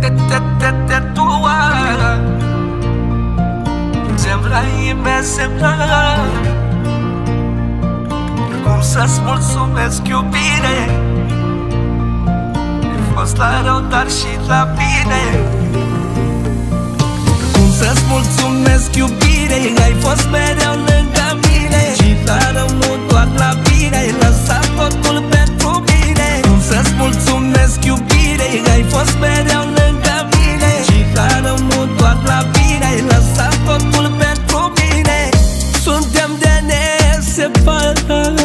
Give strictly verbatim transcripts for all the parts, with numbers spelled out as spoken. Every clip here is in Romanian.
te, te, te, te tua. Sembrai mea, sembra. Cum să-ți mulțumesc, iubire? Ai fost la rău, dar și la bine. Cum să-ți mulțumesc, iubire? Ai fost mereu lângă mine. Și la rău, nu doar la bine. Ai lăsat totul pentru mine. Cum să-ți mulțumesc, iubire? Ai fost mereu lângă mine. Și la rău, nu doar la bine. Ai lăsat totul pentru mine. Suntem de neseparat.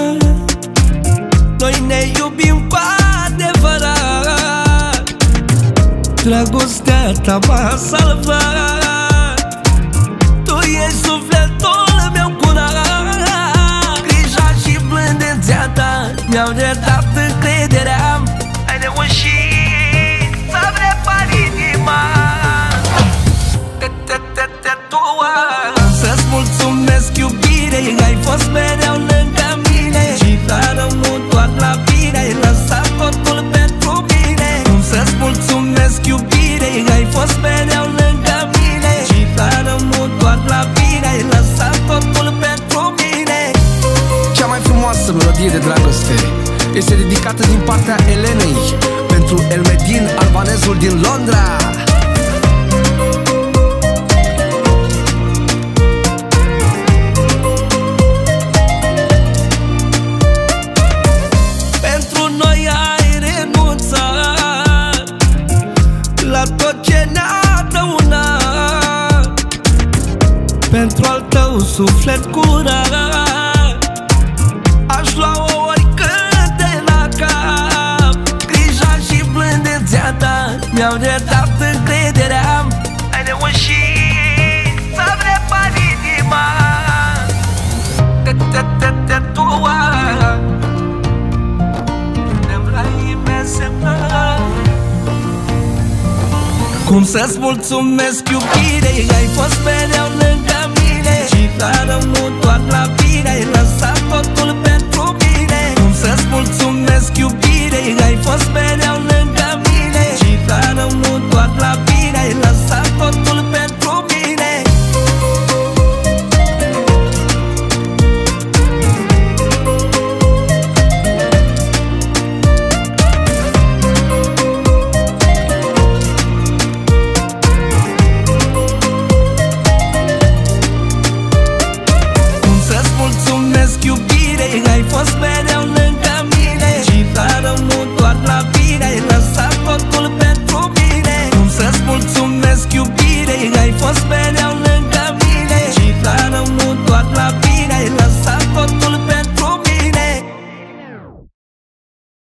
Noi ne iubim cu adevărat. Dragostea ta m-a salvat. Tu ești sufletul meu curat. Grija și blândețea ta mi-au redat încrederea. Ai reușit să-mi repari inima. Te, te, te, te, tua. Să-ți mulțumesc, iubire? Ai fost mereu lângă mine. Și la rău, nu doar la bine. Ai lăsat totul pentru mine. Cum să-ți mulțumesc, iubire? Ai fost mereu lângă mine. Și la rău, nu doar la bine. Ai lăsat totul pentru mine. Cea mai frumoasă melodie de dragoste este dedicată din partea Elenei pentru Elmedin, albanezul din Londra. Pentru noi ai renunțat la tot ce ne-a dăunat. Pentru al tău suflet curat aș lua-o oricând de la cap. Grija și blândețea ta mi-au redat încrederea. Ai reușit să-mi repari inima. Te, te, te, te, tua. Sembrai mea, sembra. Cum să-ți mulțumesc, iubire? Ai fost mereu lângă mine. Și la rău, nu doar la bine. Ai lăsat totul pentru mine. Cum să-ți mulțumesc, iubire? Ai fost mereu